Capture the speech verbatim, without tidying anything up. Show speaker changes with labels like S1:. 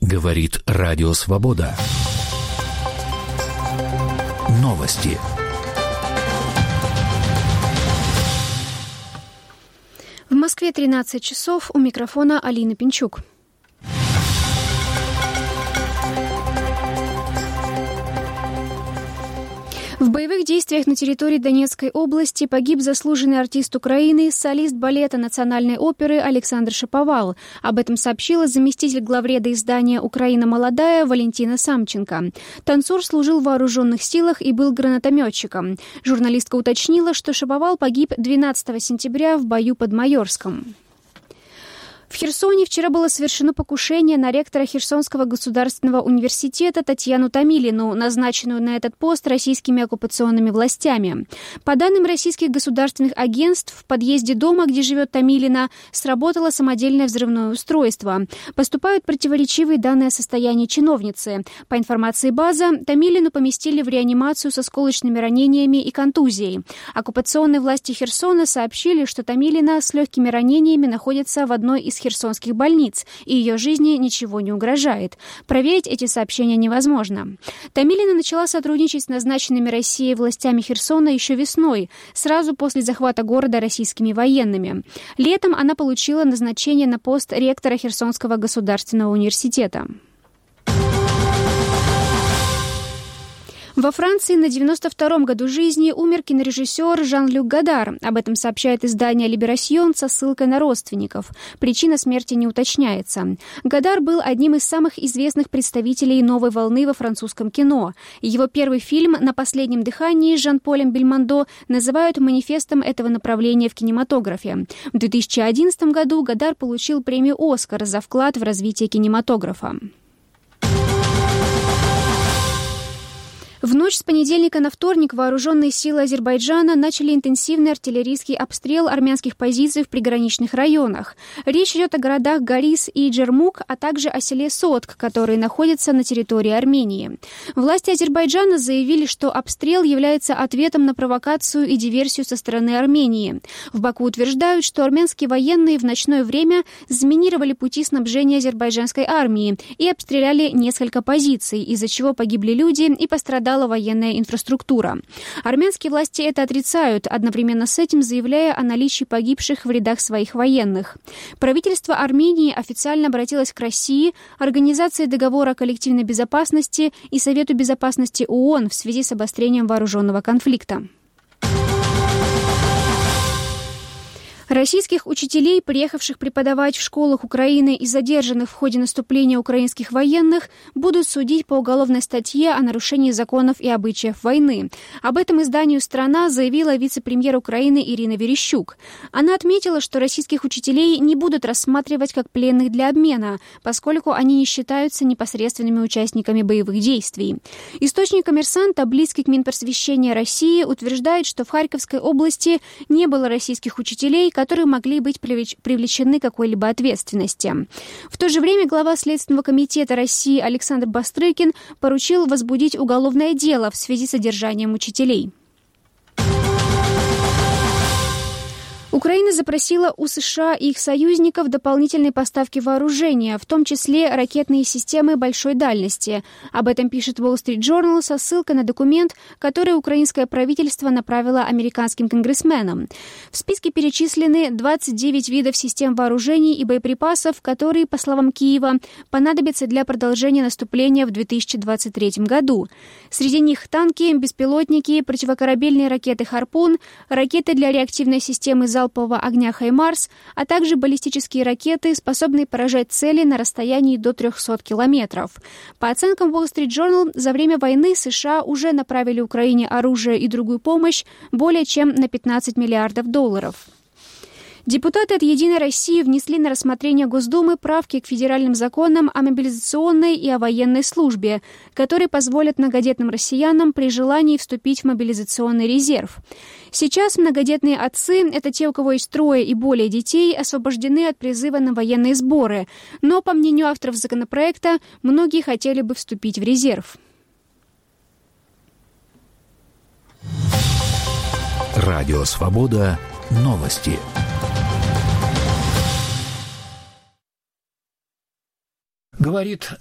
S1: Говорит Радио Свобода. Новости.
S2: В Москве тринадцать часов. У микрофона Алина Пинчук. В боевых действиях на территории Донецкой области погиб заслуженный артист Украины, солист балета Национальной оперы Александр Шаповал. Об этом сообщила заместитель главреда издания «Украина молодая» Валентина Самченко. Танцор служил в вооруженных силах и был гранатометчиком. Журналистка уточнила, что Шаповал погиб двенадцатого сентября в бою под Майорском. В Херсоне вчера было совершено покушение на ректора Херсонского государственного университета Татьяну Томилину, назначенную на этот пост российскими оккупационными властями. По данным российских государственных агентств, в подъезде дома, где живет Томилина, сработало самодельное взрывное устройство. Поступают противоречивые данные о состоянии чиновницы. По информации БАЗа, Томилину поместили в реанимацию с осколочными ранениями и контузией. Оккупационные власти Херсона сообщили, что Томилина с легкими ранениями находится в одной из херсонских больниц, и ее жизни ничего не угрожает. Проверить эти сообщения невозможно. Томилина начала сотрудничать с назначенными Россией властями Херсона еще весной, сразу после захвата города российскими военными. Летом она получила назначение на пост ректора Херсонского государственного университета. Во Франции на девяносто втором году жизни умер кинорежиссер Жан-Люк Годар. Об этом сообщает издание «Либерасьон» со ссылкой на родственников. Причина смерти не уточняется. Годар был одним из самых известных представителей новой волны во французском кино. Его первый фильм «На последнем дыхании» с Жан-Полем Бельмондо называют манифестом этого направления в кинематографе. В две тысячи одиннадцатом году Годар получил премию «Оскар» за вклад в развитие кинематографа. В ночь с понедельника на вторник вооруженные силы Азербайджана начали интенсивный артиллерийский обстрел армянских позиций в приграничных районах. Речь идет о городах Горис и Джермук, а также о селе Сотк, которые находятся на территории Армении. Власти Азербайджана заявили, что обстрел является ответом на провокацию и диверсию со стороны Армении. В Баку утверждают, что армянские военные в ночное время заминировали пути снабжения азербайджанской армии и обстреляли несколько позиций, из-за чего погибли люди и пострадали военная инфраструктура. Армянские власти это отрицают, одновременно с этим заявляя о наличии погибших в рядах своих военных. Правительство Армении официально обратилось к России, Организации договора о коллективной безопасности и Совету безопасности ООН в связи с обострением вооруженного конфликта. Российских учителей, приехавших преподавать в школах Украины и задержанных в ходе наступления украинских военных, будут судить по уголовной статье о нарушении законов и обычаев войны. Об этом изданию «Страна» заявила вице-премьер Украины Ирина Верещук. Она отметила, что российских учителей не будут рассматривать как пленных для обмена, поскольку они не считаются непосредственными участниками боевых действий. Источник «Коммерсанта», близкий к Минпросвещения России, утверждает, что в Харьковской области не было российских учителей, которые могли быть привлечены к какой-либо ответственности. В то же время глава Следственного комитета России Александр Бастрыкин поручил возбудить уголовное дело в связи с содержанием учителей. Украина запросила у США и их союзников дополнительные поставки вооружения, в том числе ракетные системы большой дальности. Об этом пишет Wall Street Journal со ссылкой на документ, который украинское правительство направило американским конгрессменам. В списке перечислены двадцать девять видов систем вооружений и боеприпасов, которые, по словам Киева, понадобятся для продолжения наступления в две тысячи двадцать третьем году. Среди них танки, беспилотники, противокорабельные ракеты «Харпун», ракеты для реактивной системы залпового огня «Хаймарс», а также баллистические ракеты, способные поражать цели на расстоянии до трехсот километров. По оценкам Wall Street Journal, за время войны США уже направили Украине оружие и другую помощь более чем на пятнадцать миллиардов долларов. Депутаты от «Единой России» внесли на рассмотрение Госдумы правки к федеральным законам о мобилизационной и о военной службе, которые позволят многодетным россиянам при желании вступить в мобилизационный резерв. Сейчас многодетные отцы – это те, у кого есть трое и более детей, освобождены от призыва на военные сборы. Но, по мнению авторов законопроекта, многие хотели бы вступить в резерв.
S1: Радио «Свобода». Новости. Говорит